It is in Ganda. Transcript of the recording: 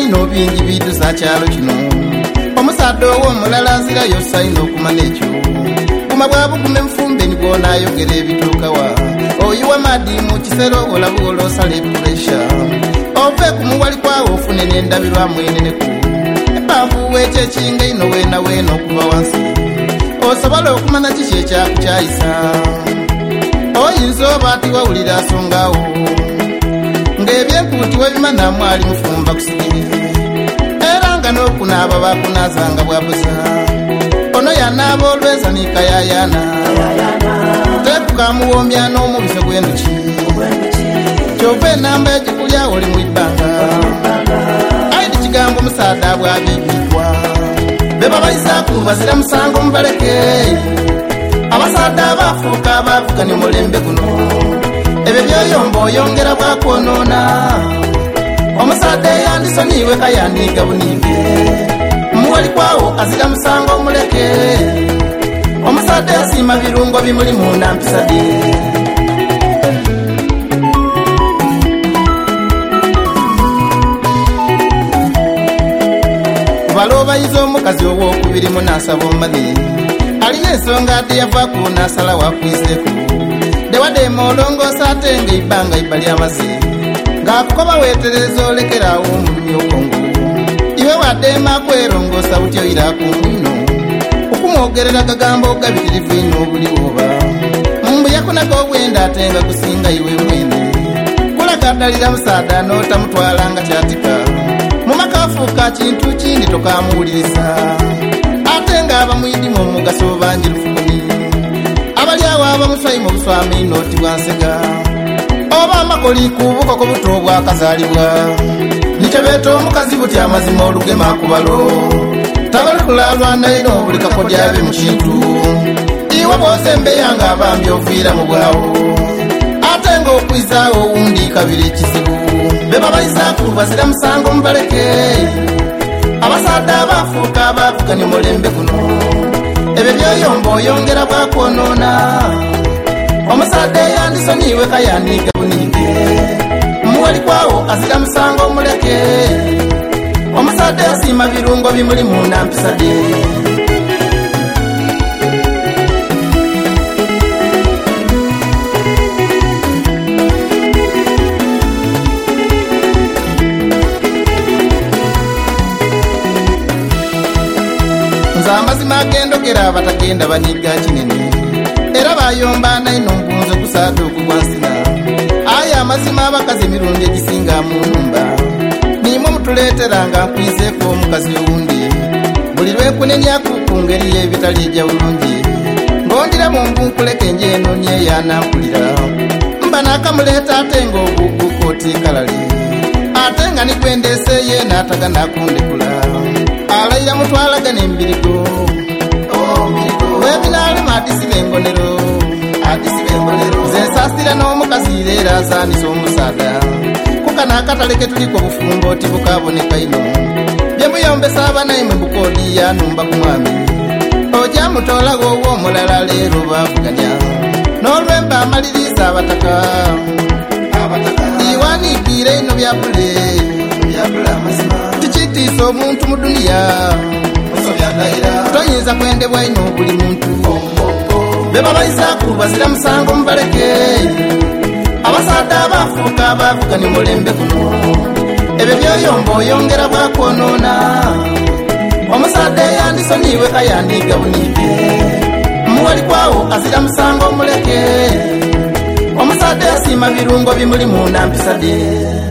bino bingi bidusa kyalo kino omusadde ow'omulala azirayo sayina okumala ekyo guma bwabugume nfumbe nibwona ayogera ebituukawa oyiwa madi mu kisero olaba olosala epuresha ove ku muwali kwawo ofune n'endabirwamu eneneku ebaavu weekyekinga ino weena weena okuva wansi osobola okumanya kiki ekyakukyayisa oyinza oba ati wawulira asongawo ng'ebyenkuuti webimanamu ali mufumba kusigirize era nga n'okunaaba bakunazanga bwabuza ono yanaaba olweza nikayayana tekukamuwombya n'omubise gw'enduki kyova enamba egikulya oli mu ibbanga aidi kigambo omusaada bwabibikwa be babayisaku bazira musango mubaleke abasaada abafuuka abavuganya omulembe guno ebyo byoyomba oyongera bwakwonoona omusaade yandisoniiwe kayandiga buniige muwali kwawo azira musango omuleke omusaade asiima birungo bimuli munda mpisade balo bayiza omukazi ow'okubiri munaasaba omumanye aliyo ensonga ate yavaku naasala wakwiseku dewadema olongoosa ate nga ibbanga ibba lyamaze ng'akukoba weetereza olekeraawo omulumi okongo iwe wadema kwerongoosa butyo iraku mwino okumwogerera gagambo gabitirivu ino obuliwoba mumbu yakunaga obwenda ate nga kusinga iwe mwene kulagaddalira musaada n'otamutwala nga kyatika mu maka afuuka kintu kindi tokamuwuliriza ate ng'abamwidimu omugaso bangi lufukumi abali awo abamuswayimu obuswami nooti bwansega oba amakoli ku bukoko buto bwakazaalibwa nikyo beeta omukazi butya amazima olugema kubalo tabali kulalwa naino buli kakodyabe mu kintu iwe bw'ozembeyanga abambi oviira mu bwawo ate ng'okwizaawo owundi kabiri ekizibu be babayisaku bazira musango mubaleke abasaadde abafuuka abavuganya omulembe guno ebyo byoyomba oyongera bwakwonoona omusaadde yandisoniiwe kayandiga buniige muwali kwawo azira musango omuleke omusaadde asiima birungo bimuli munda mpisade nze amazima agendogera abatagenda baniga kinene era bayomba naino mpunze kusaada okugwansina aya amazima abakazi emirundi egisinga mu nnumba nimwe mutuleeteranga nkwizeeko omukazi owundi buli lwekunenyaku ku ngeri y'ebitali ejja bulungi ng'ondira mu mbunkuleka enje eno nyeyanankulira mba nakamuleeta ate ng'oguguka otiikalali ate nga nikwendeeseeye n'atagana kundekula alayira mutwalagana embirigo webinaalema adisiba engonero zensasira n'omukazi leera azaanisa omusaada kukana akatale ke tuliko bufumbo oti bukaboneka ino byemuyombesa abanaimwe bukoodi yanumba ku mwami ojja mutoolawo ow'omulala leero baavuganya n'olwemba amaliriza abataka iwaniikiire ino byabule tikitiisa omuntu mu duniya toyinza kwendebwa ino buli muntu be babayisaku bazira musango mubaleke abasaadde abafuuka abavuganya omulembe guno ebyo byoyomba oyongera bwakwonoona omusaadde yandisoniiwe kayandiga buniige muwali kwawo azira musango omuleke omusaadde asiima birungo bimuli munda mpisade